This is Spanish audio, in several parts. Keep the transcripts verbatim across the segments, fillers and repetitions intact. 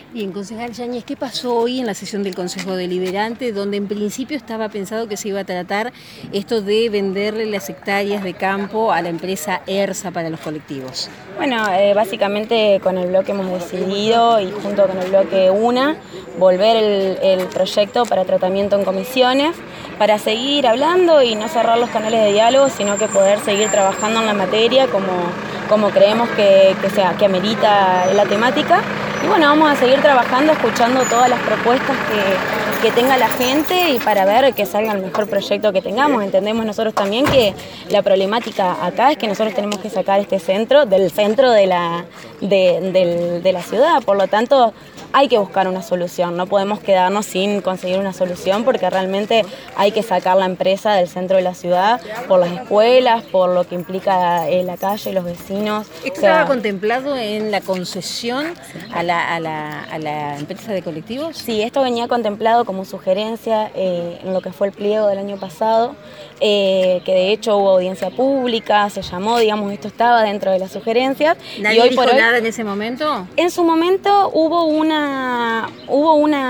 Bien, concejal Yáñez, ¿qué pasó hoy en la sesión del Consejo Deliberante, donde en principio estaba pensado que se iba a tratar esto de venderle las hectáreas de campo a la empresa ERSA para los colectivos? Bueno, eh, básicamente con el bloque hemos decidido, y junto con el bloque UNA, volver el, el proyecto para tratamiento en comisiones, para seguir hablando y no cerrar los canales de diálogo, sino que poder seguir trabajando en la materia como, como creemos que, que, sea, que amerita la temática. Y bueno, vamos a seguir trabajando, escuchando todas las propuestas que, que tenga la gente y para ver que salga el mejor proyecto que tengamos. Entendemos nosotros también que la problemática acá es que nosotros tenemos que sacar este centro del centro de la, de, de, de la ciudad, por lo tanto hay que buscar una solución, no podemos quedarnos sin conseguir una solución porque realmente hay que sacar la empresa del centro de la ciudad por las escuelas, por lo que implica eh, la calle, los vecinos. ¿Esto estaba contemplado en la concesión a la, a, la, a la empresa de colectivos? Sí, esto venía contemplado como sugerencia eh, en lo que fue el pliego del año pasado, eh, que de hecho hubo audiencia pública, se llamó, digamos, esto estaba dentro de las sugerencias. ¿Nadie y hoy dijo por hoy, nada en ese momento? En su momento hubo una, hubo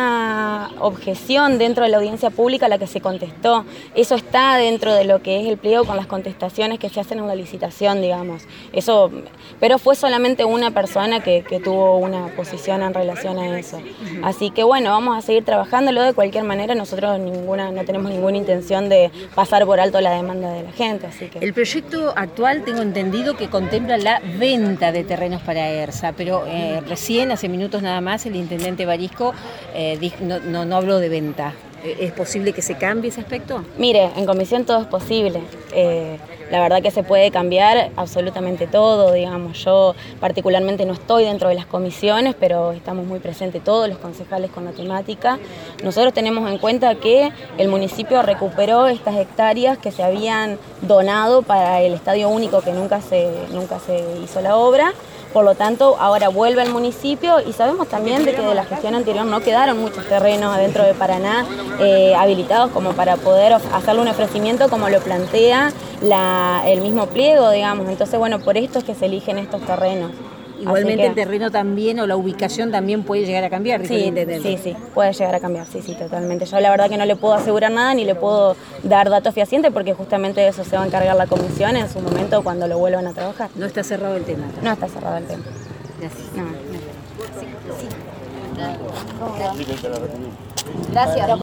una objeción dentro de la audiencia pública a la que se contestó. Eso está dentro de lo que es el pliego con las contestaciones que se hacen en la licitación, digamos. Eso, pero fue solamente una persona que, que tuvo una posición en relación a eso. Así que bueno, vamos a seguir trabajándolo. De cualquier manera, nosotros ninguna, no tenemos ninguna intención de pasar por alto la demanda de la gente. Así que... El proyecto actual, tengo entendido que contempla la venta de terrenos para ERSA, pero eh, recién, hace minutos nada más, el intendente Barisco eh, dijo, no, no, no habló de venta. ¿Es posible que se cambie ese aspecto? Mire, en comisión todo es posible. Eh, la verdad que se puede cambiar absolutamente todo, digamos. Yo particularmente no estoy dentro de las comisiones, pero estamos muy presentes todos los concejales con la temática. Nosotros tenemos en cuenta que el municipio recuperó estas hectáreas que se habían donado para el Estadio Único, que nunca se, nunca se hizo la obra. Por lo tanto, ahora vuelve al municipio y sabemos también de que de la gestión anterior no quedaron muchos terrenos dentro de Paraná eh, habilitados como para poder hacerle un ofrecimiento como lo plantea la, el mismo pliego, digamos. Entonces, bueno, por esto es que se eligen estos terrenos. Igualmente que, el terreno también o la ubicación también puede llegar a cambiar. Sí, sí, sí, puede llegar a cambiar, sí, sí, totalmente. Yo la verdad que no le puedo asegurar nada ni le puedo dar datos fehacientes porque justamente de eso se va a encargar la comisión en su momento cuando lo vuelvan a trabajar. No está cerrado el tema. No está cerrado el tema. Gracias. No, no. Sí, sí. Gracias.